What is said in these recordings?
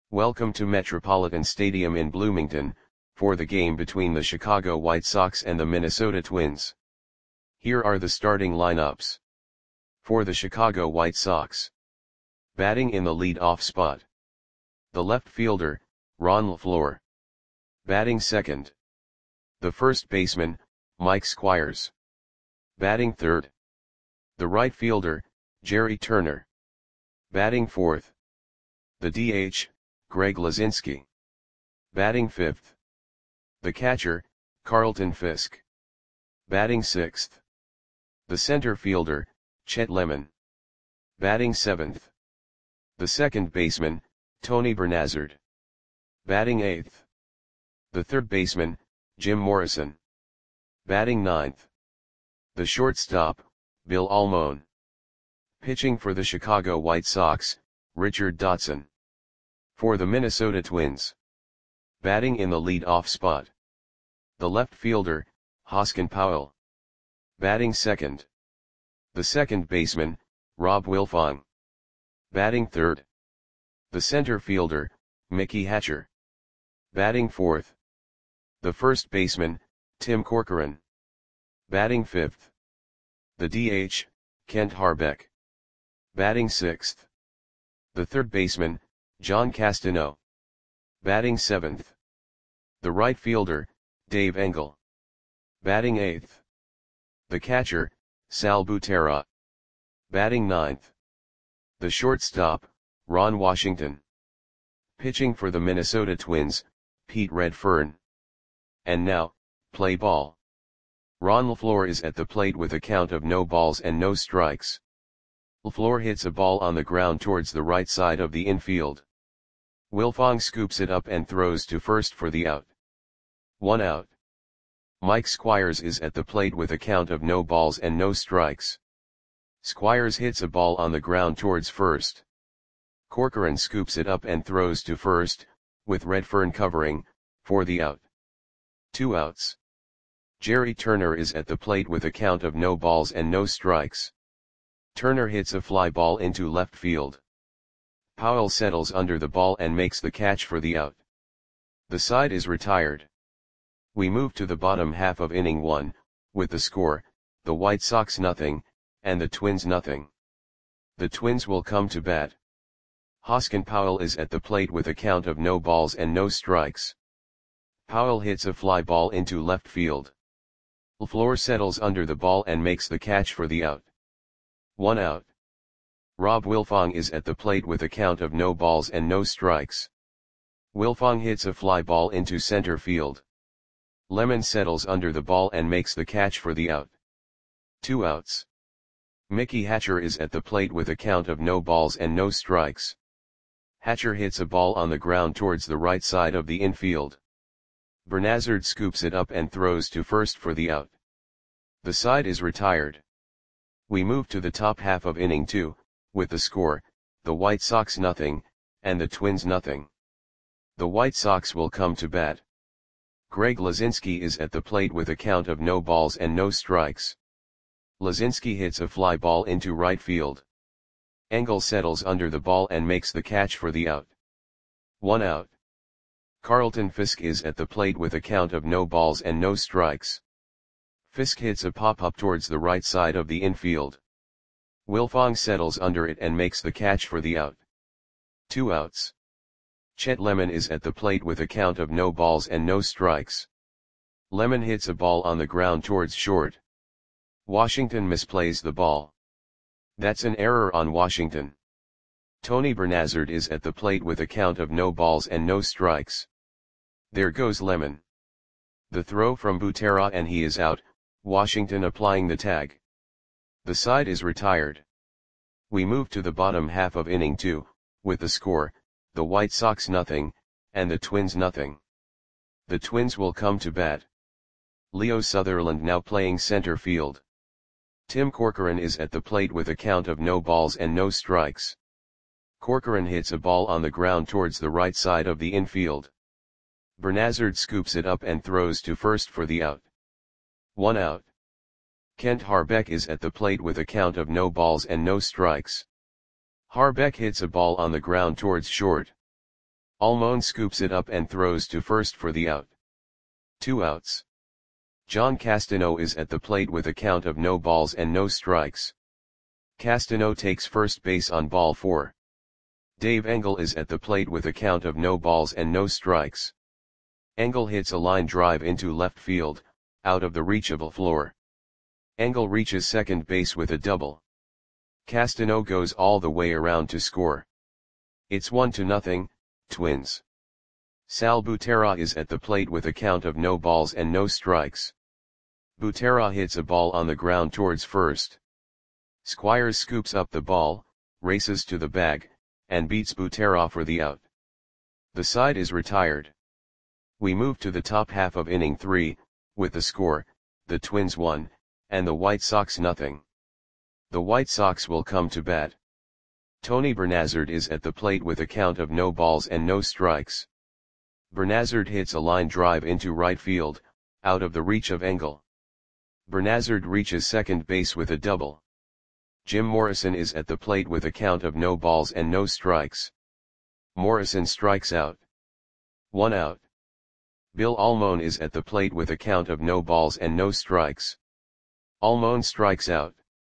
Welcome to Metropolitan Stadium in Bloomington, for the game between the Chicago White Sox and the Minnesota Twins. Here are the starting lineups. For the Chicago White Sox. Batting in the lead-off spot. The left fielder, Ron LeFlore. Batting second. The first baseman, Mike Squires. Batting third. The right fielder, Jerry Turner. Batting fourth. The DH, Greg Luzinski. Batting fifth. The catcher, Carlton Fisk. Batting sixth. The center fielder, Chet Lemon. Batting seventh. The second baseman, Tony Bernazard. Batting eighth. The third baseman, Jim Morrison. Batting ninth. The shortstop, Bill Almon. Pitching for the Chicago White Sox, Richard Dotson. For the Minnesota Twins. Batting in the lead-off spot. The left fielder, Hoskin Powell. Batting second. The second baseman, Rob Wilfong. Batting third. The center fielder, Mickey Hatcher. Batting fourth. The first baseman, Tim Corcoran. Batting fifth. The DH, Kent Harbeck. Batting sixth. The third baseman, John Castano. Batting seventh. The right fielder, Dave Engel. Batting eighth. The catcher, Sal Butera. Batting ninth. The shortstop, Ron Washington. Pitching for the Minnesota Twins, Pete Redfern. And now, play ball. Ron LeFlore is at the plate with a count of no balls and no strikes. LeFlore hits a ball on the ground towards the right side of the infield. Wilfong scoops it up and throws to first for the out. 1 out. Mike Squires is at the plate with a count of no balls and no strikes. Squires hits a ball on the ground towards first. Corcoran scoops it up and throws to first, with Redfern covering, for the out. 2 outs. Jerry Turner is at the plate with a count of no balls and no strikes. Turner hits a fly ball into left field. Powell settles under the ball and makes the catch for the out. The side is retired. We move to the bottom half of inning 1, with the score, the White Sox nothing, and the Twins nothing. The Twins will come to bat. Hoskin Powell is at the plate with a count of no balls and no strikes. Powell hits a fly ball into left field. LeFlore settles under the ball and makes the catch for the out. 1 out. Rob Wilfong is at the plate with a count of no balls and no strikes. Wilfong hits a fly ball into center field. Lemon settles under the ball and makes the catch for the out. 2 outs. Mickey Hatcher is at the plate with a count of no balls and no strikes. Hatcher hits a ball on the ground towards the right side of the infield. Bernazard scoops it up and throws to first for the out. The side is retired. We move to the top half of inning 2, with the score, the White Sox nothing, and the Twins nothing. The White Sox will come to bat. Greg Luzinski is at the plate with a count of no balls and no strikes. Luzinski hits a fly ball into right field. Engel settles under the ball and makes the catch for the out. 1 out. Carlton Fisk is at the plate with a count of no balls and no strikes. Fisk hits a pop-up towards the right side of the infield. Wilfong settles under it and makes the catch for the out. 2 outs. Chet Lemon is at the plate with a count of no balls and no strikes. Lemon hits a ball on the ground towards short. Washington misplays the ball. That's an error on Washington. Tony Bernazard is at the plate with a count of no balls and no strikes. There goes Lemon. The throw from Butera and he is out, Washington applying the tag. The side is retired. We move to the bottom half of inning 2, with the score, the White Sox nothing, and the Twins nothing. The Twins will come to bat. Leo Sutherland now playing center field. Tim Corcoran is at the plate with a count of no balls and no strikes. Corcoran hits a ball on the ground towards the right side of the infield. Bernazard scoops it up and throws to first for the out. 1 out. Kent Harbeck is at the plate with a count of no balls and no strikes. Harbeck hits a ball on the ground towards short. Almon scoops it up and throws to first for the out. 2 outs. John Castano is at the plate with a count of no balls and no strikes. Castano takes first base on ball 4. Dave Engel is at the plate with a count of no balls and no strikes. Engel hits a line drive into left field, out of the reach of LaFleur. Engel reaches second base with a double. Castano goes all the way around to score. It's 1-0, Twins. Sal Butera is at the plate with a count of no balls and no strikes. Butera hits a ball on the ground towards first. Squires scoops up the ball, races to the bag, and beats Butera for the out. The side is retired. We move to the top half of inning 3, with the score, the Twins 1, and the White Sox 0. The White Sox will come to bat. Tony Bernazard is at the plate with a count of no balls and no strikes. Bernazard hits a line drive into right field, out of the reach of Engel. Bernazard reaches second base with a double. Jim Morrison is at the plate with a count of no balls and no strikes. Morrison strikes out. 1 out. Bill Almon is at the plate with a count of no balls and no strikes. Almon strikes out.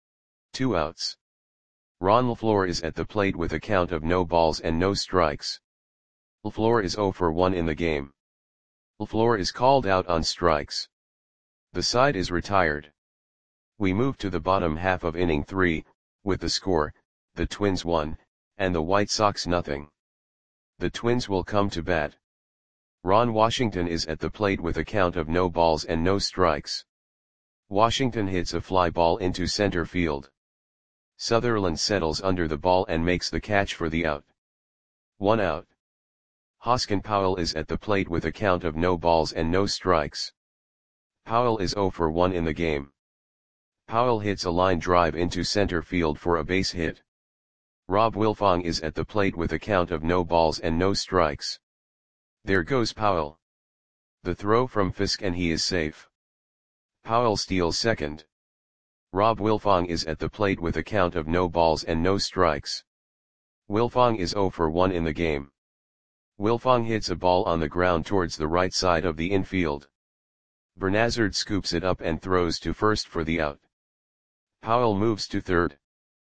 2 outs. Ron LaFleur is at the plate with a count of no balls and no strikes. LaFleur is 0 for 1 in the game. LaFleur is called out on strikes. The side is retired. We move to the bottom half of inning 3, with the score, the Twins 1, and the White Sox 0. The Twins will come to bat. Ron Washington is at the plate with a count of no balls and no strikes. Washington hits a fly ball into center field. Sutherland settles under the ball and makes the catch for the out. 1 out. Hoskin Powell is at the plate with a count of no balls and no strikes. Powell is 0 for 1 in the game. Powell hits a line drive into center field for a base hit. Rob Wilfong is at the plate with a count of no balls and no strikes. There goes Powell. The throw from Fisk and he is safe. Powell steals second. Rob Wilfong is at the plate with a count of no balls and no strikes. Wilfong is 0 for 1 in the game. Wilfong hits a ball on the ground towards the right side of the infield. Bernazard scoops it up and throws to first for the out. Powell moves to third.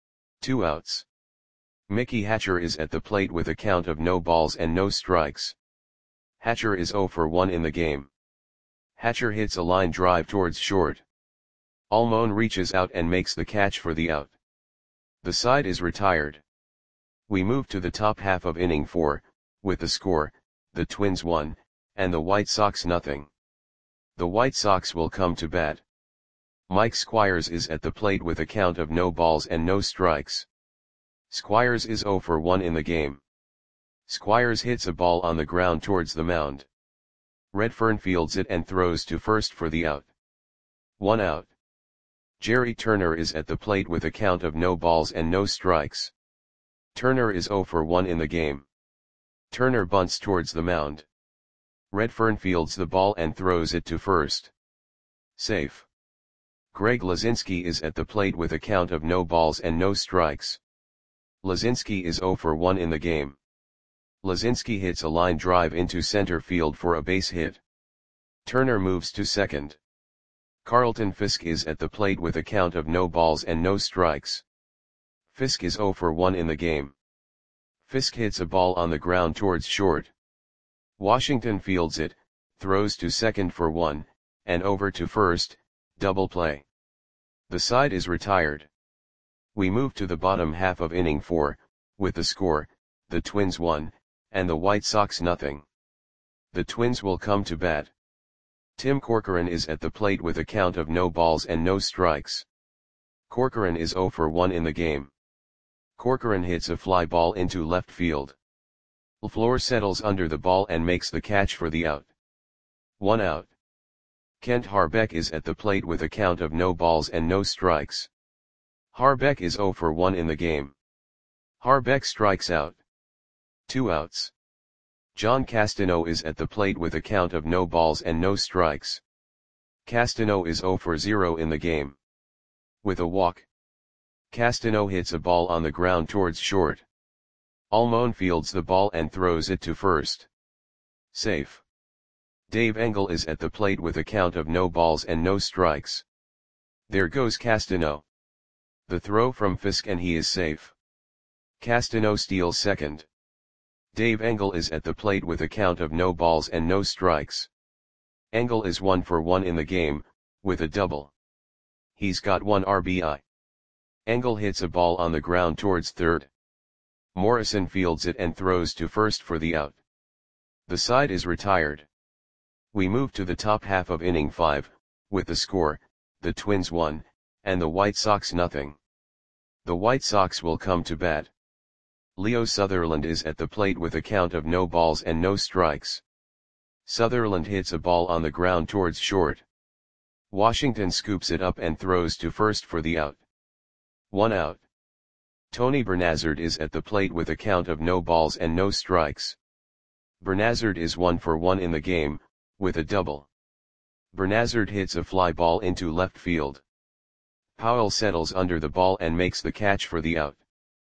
2 outs. Mickey Hatcher is at the plate with a count of no balls and no strikes. Hatcher is 0 for 1 in the game. Hatcher hits a line drive towards short. Almon reaches out and makes the catch for the out. The side is retired. We move to the top half of inning 4, with the score, the Twins 1, and the White Sox 0. The White Sox will come to bat. Mike Squires is at the plate with a count of no balls and no strikes. Squires is 0 for 1 in the game. Squires hits a ball on the ground towards the mound. Redfern fields it and throws to first for the out. 1 out. Jerry Turner is at the plate with a count of no balls and no strikes. Turner is 0 for 1 in the game. Turner bunts towards the mound. Redfern fields the ball and throws it to first. Safe. Greg Lazinski is at the plate with a count of no balls and no strikes. Lazinski is 0 for 1 in the game. Lazinski hits a line drive into center field for a base hit. Turner moves to second. Carlton Fisk is at the plate with a count of no balls and no strikes. Fisk is 0 for 1 in the game. Fisk hits a ball on the ground towards short. Washington fields it, throws to second for 1, and over to first, double play. The side is retired. We move to the bottom half of inning 4, with the score, the Twins 1, and the White Sox 0. The Twins will come to bat. Tim Corcoran is at the plate with a count of no balls and no strikes. Corcoran is 0 for 1 in the game. Corcoran hits a fly ball into left field. LaFleur settles under the ball and makes the catch for the out. 1 out. Kent Harbeck is at the plate with a count of no balls and no strikes. Harbeck is 0 for 1 in the game. Harbeck strikes out. 2 outs. John Castano is at the plate with a count of no balls and no strikes. Castano is 0 for 0 in the game. With a walk. Castano hits a ball on the ground towards short. Almon fields the ball and throws it to first. Safe. Dave Engel is at the plate with a count of no balls and no strikes. There goes Castano. The throw from Fisk and he is safe. Castano steals second. Dave Engel is at the plate with a count of no balls and no strikes. Engel is 1 for 1 in the game, with a double. He's got 1 RBI. Engel hits a ball on the ground towards third. Morrison fields it and throws to first for the out. The side is retired. We move to the top half of inning 5, with the score, the Twins 1, and the White Sox nothing. The White Sox will come to bat. Leo Sutherland is at the plate with a count of no balls and no strikes. Sutherland hits a ball on the ground towards short. Washington scoops it up and throws to first for the out. 1 out. Tony Bernazard is at the plate with a count of no balls and no strikes. Bernazard is 1 for 1 in the game, with a double. Bernazard hits a fly ball into left field. Powell settles under the ball and makes the catch for the out.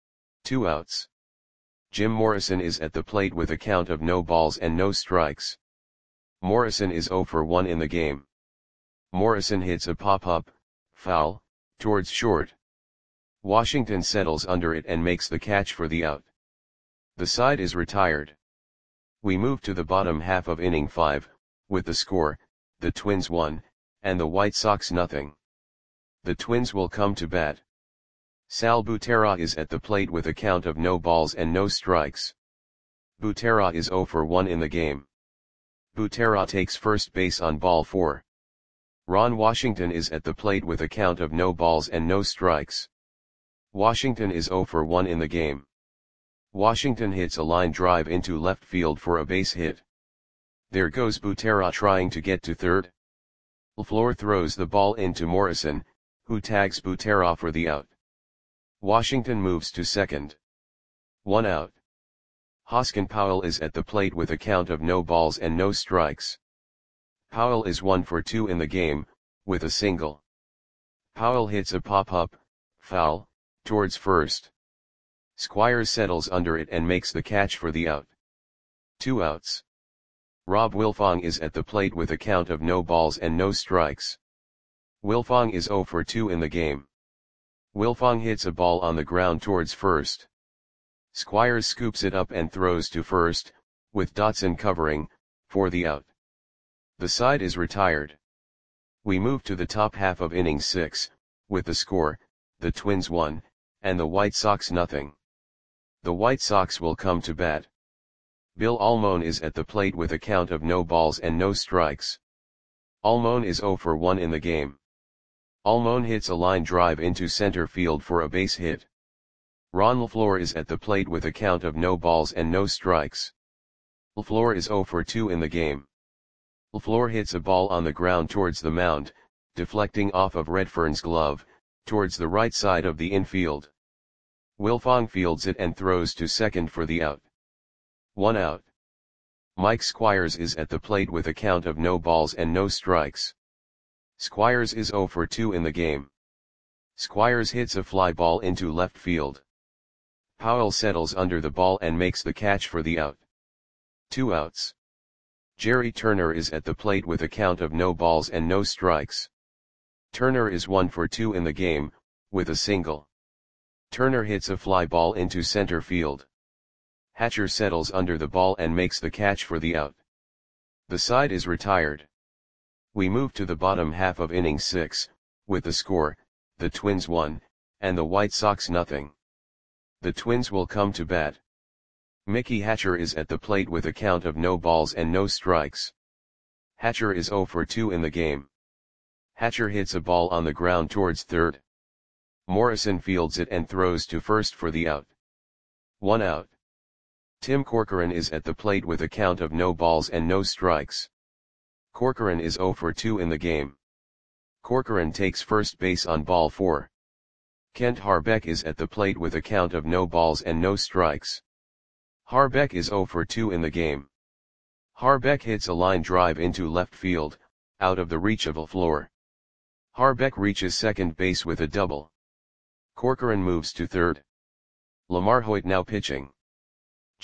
2 outs. Jim Morrison is at the plate with a count of no balls and no strikes. Morrison is 0 for 1 in the game. Morrison hits a pop-up, foul, towards short. Washington settles under it and makes the catch for the out. The side is retired. We move to the bottom half of inning 5, with the score, the Twins 1, and the White Sox nothing. The Twins will come to bat. Sal Butera is at the plate with a count of no balls and no strikes. Butera is 0 for 1 in the game. Butera takes first base on ball 4. Ron Washington is at the plate with a count of no balls and no strikes. Washington is 0 for 1 in the game. Washington hits a line drive into left field for a base hit. There goes Butera trying to get to third. LaFleur throws the ball into Morrison, who tags Butera for the out. Washington moves to second. 1 out. Hoskin Powell is at the plate with a count of no balls and no strikes. Powell is 1 for 2 in the game, with a single. Powell hits a pop-up, foul, towards first. Squires settles under it and makes the catch for the out. 2 outs. Rob Wilfong is at the plate with a count of no balls and no strikes. Wilfong is 0 for 2 in the game. Wilfong hits a ball on the ground towards first. Squires scoops it up and throws to first, with Dotson covering, for the out. The side is retired. We move to the top half of inning 6, with the score, the Twins 1, and the White Sox nothing. The White Sox will come to bat. Bill Almon is at the plate with a count of no balls and no strikes. Almon is 0 for 1 in the game. Almon hits a line drive into center field for a base hit. Ron LaFleur is at the plate with a count of no balls and no strikes. LaFleur is 0 for 2 in the game. LaFleur hits a ball on the ground towards the mound, deflecting off of Redfern's glove, towards the right side of the infield. Wilfong fields it and throws to second for the out. 1 out. Mike Squires is at the plate with a count of no balls and no strikes. Squires is 0 for 2 in the game. Squires hits a fly ball into left field. Powell settles under the ball and makes the catch for the out. 2 outs. Jerry Turner is at the plate with a count of no balls and no strikes. Turner is 1 for 2 in the game, with a single. Turner hits a fly ball into center field. Hatcher settles under the ball and makes the catch for the out. The side is retired. We move to the bottom half of inning 6, with the score, the Twins 1, and the White Sox nothing. The Twins will come to bat. Mickey Hatcher is at the plate with a count of no balls and no strikes. Hatcher is 0 for 2 in the game. Hatcher hits a ball on the ground towards third. Morrison fields it and throws to first for the out. 1 out. Tim Corcoran is at the plate with a count of no balls and no strikes. Corcoran is 0 for 2 in the game. Corcoran takes first base on ball 4. Kent Harbeck is at the plate with a count of no balls and no strikes. Harbeck is 0 for 2 in the game. Harbeck hits a line drive into left field, out of the reach of LaFleur. Harbeck reaches second base with a double. Corcoran moves to third. Lamar Hoyt now pitching.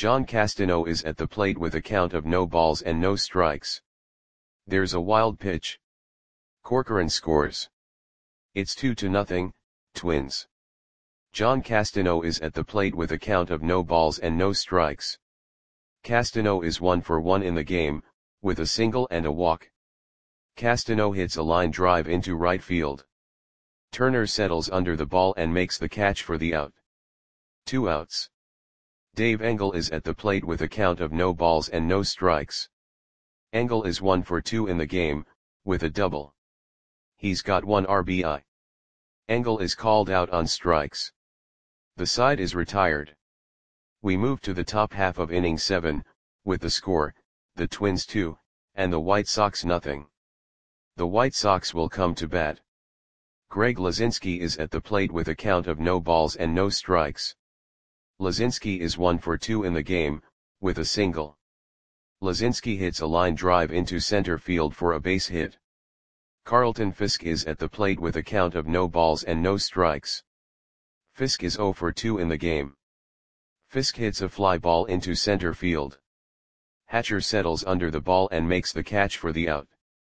John Castano is at the plate with a count of no balls and no strikes. There's a wild pitch. Corcoran scores. It's 2-0, Twins. John Castano is at the plate with a count of no balls and no strikes. Castano is 1 for 1 in the game, with a single and a walk. Castano hits a line drive into right field. Turner settles under the ball and makes the catch for the out. 2 outs. Dave Engel is at the plate with a count of no balls and no strikes. Engel is 1 for 2 in the game, with a double. He's got 1 RBI. Engel is called out on strikes. The side is retired. We move to the top half of inning 7, with the score, the Twins 2, and the White Sox nothing. The White Sox will come to bat. Greg Luzinski is at the plate with a count of no balls and no strikes. Luzinski is 1 for 2 in the game, with a single. Luzinski hits a line drive into center field for a base hit. Carlton Fisk is at the plate with a count of no balls and no strikes. Fisk is 0 for 2 in the game. Fisk hits a fly ball into center field. Hatcher settles under the ball and makes the catch for the out.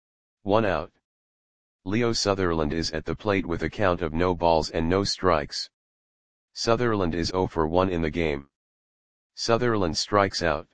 1 out. Leo Sutherland is at the plate with a count of no balls and no strikes. Sutherland is 0 for 1 in the game. Sutherland strikes out.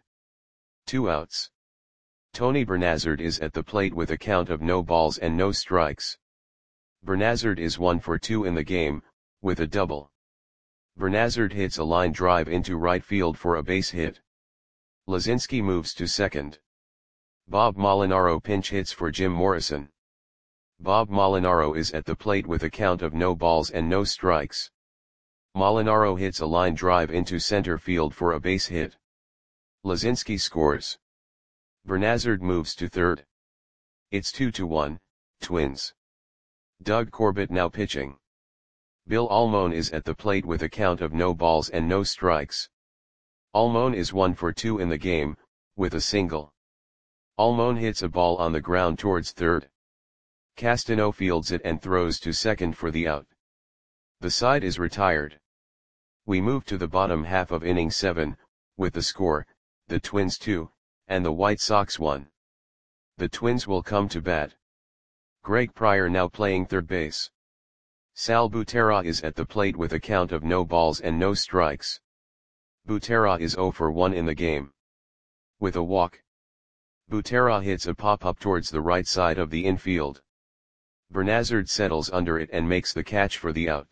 2 outs. Tony Bernazard is at the plate with a count of no balls and no strikes. Bernazard is 1 for 2 in the game, with a double. Bernazard hits a line drive into right field for a base hit. Luzinski moves to second. Bob Molinaro pinch hits for Jim Morrison. Bob Molinaro is at the plate with a count of no balls and no strikes. Molinaro hits a line drive into center field for a base hit. Luzinski scores. Bernazard moves to third. It's 2-1, Twins. Doug Corbett now pitching. Bill Almon is at the plate with a count of no balls and no strikes. Almon is 1 for 2 in the game, with a single. Almon hits a ball on the ground towards third. Castano fields it and throws to second for the out. The side is retired. We move to the bottom half of inning 7, with the score, the Twins 2, and the White Sox 1. The Twins will come to bat. Greg Pryor now playing third base. Sal Butera is at the plate with a count of no balls and no strikes. Butera is 0 for 1 in the game. With a walk. Butera hits a pop-up towards the right side of the infield. Bernazard settles under it and makes the catch for the out.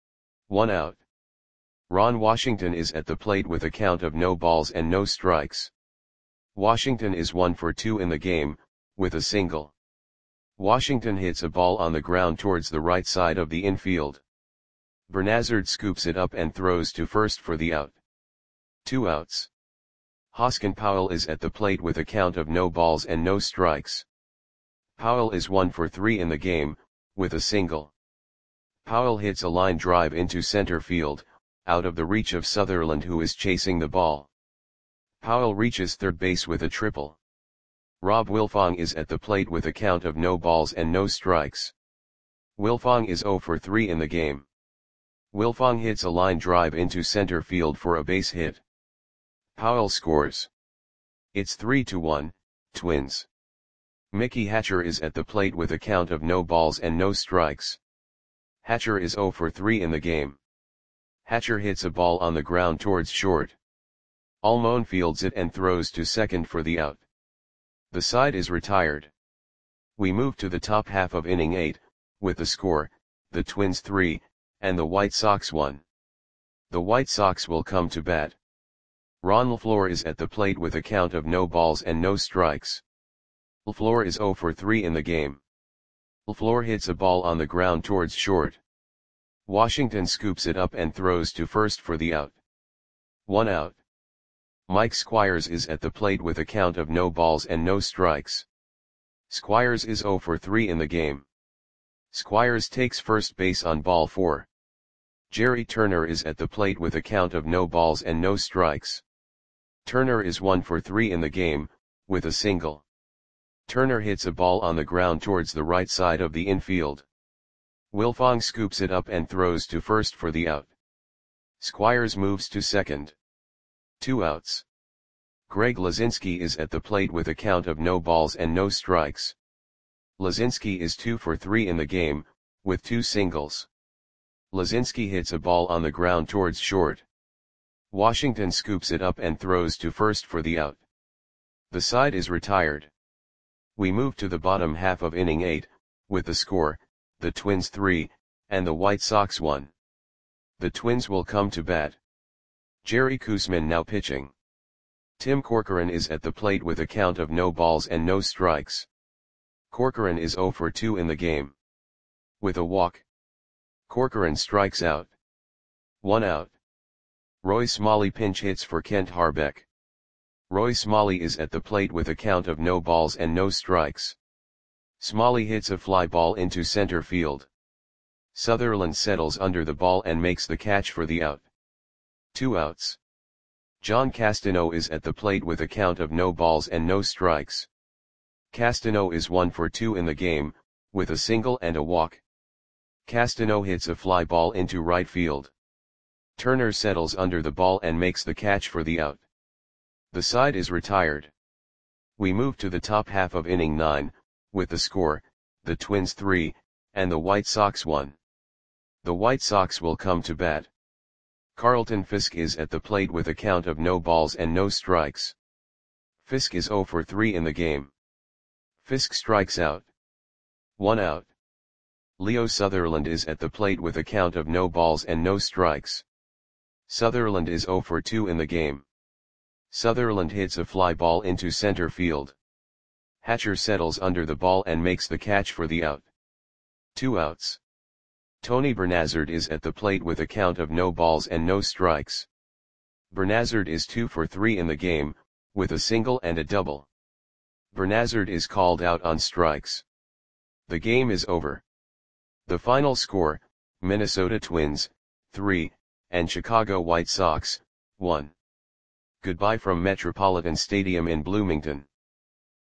1 out. Ron Washington is at the plate with a count of no balls and no strikes. Washington is 1 for 2 in the game, with a single. Washington hits a ball on the ground towards the right side of the infield. Bernazard scoops it up and throws to first for the out. 2 outs. Hoskin Powell is at the plate with a count of no balls and no strikes. Powell is 1 for 3 in the game, with a single. Powell hits a line drive into center field, out of the reach of Sutherland who is chasing the ball. Powell reaches third base with a triple. Rob Wilfong is at the plate with a count of no balls and no strikes. Wilfong is 0 for 3 in the game. Wilfong hits a line drive into center field for a base hit. Powell scores. It's 3-1, Twins. Mickey Hatcher is at the plate with a count of no balls and no strikes. Hatcher is 0 for 3 in the game. Hatcher hits a ball on the ground towards short. Almon fields it and throws to second for the out. The side is retired. We move to the top half of inning 8, with the score, the Twins 3, and the White Sox 1. The White Sox will come to bat. Ron LaFleur is at the plate with a count of no balls and no strikes. LaFleur is 0 for 3 in the game. LaFleur hits a ball on the ground towards short. Washington scoops it up and throws to first for the out. 1 out. Mike Squires is at the plate with a count of no balls and no strikes. Squires is 0 for 3 in the game. Squires takes first base on ball 4. Jerry Turner is at the plate with a count of no balls and no strikes. Turner is 1 for 3 in the game, with a single. Turner hits a ball on the ground towards the right side of the infield. Wilfong scoops it up and throws to first for the out. Squires moves to second. 2 outs. Greg Lazinski is at the plate with a count of no balls and no strikes. Lazinski is 2 for 3 in the game, with 2 singles. Lazinski hits a ball on the ground towards short. Washington scoops it up and throws to first for the out. The side is retired. We move to the bottom half of inning 8, with the score, the Twins 3, and the White Sox 1. The Twins will come to bat. Jerry Koosman now pitching. Tim Corcoran is at the plate with a count of no balls and no strikes. Corcoran is 0 for 2 in the game. With a walk, Corcoran strikes out. 1 out. Roy Smalley pinch hits for Kent Harbeck. Roy Smalley is at the plate with a count of no balls and no strikes. Smalley hits a fly ball into center field. Sutherland settles under the ball and makes the catch for the out. 2 outs. John Castano is at the plate with a count of no balls and no strikes. Castano is 1 for 2 in the game, with a single and a walk. Castano hits a fly ball into right field. Turner settles under the ball and makes the catch for the out. The side is retired. We move to the top half of inning 9, with the score, the Twins 3, and the White Sox 1. The White Sox will come to bat. Carlton Fisk is at the plate with a count of no balls and no strikes. Fisk is 0 for 3 in the game. Fisk strikes out. 1 out. Leo Sutherland is at the plate with a count of no balls and no strikes. Sutherland is 0 for 2 in the game. Sutherland hits a fly ball into center field. Hatcher settles under the ball and makes the catch for the out. 2 outs. Tony Bernazard is at the plate with a count of no balls and no strikes. Bernazard is 2 for 3 in the game, with a single and a double. Bernazard is called out on strikes. The game is over. The final score, Minnesota Twins, 3, and Chicago White Sox, 1. Goodbye from Metropolitan Stadium in Bloomington.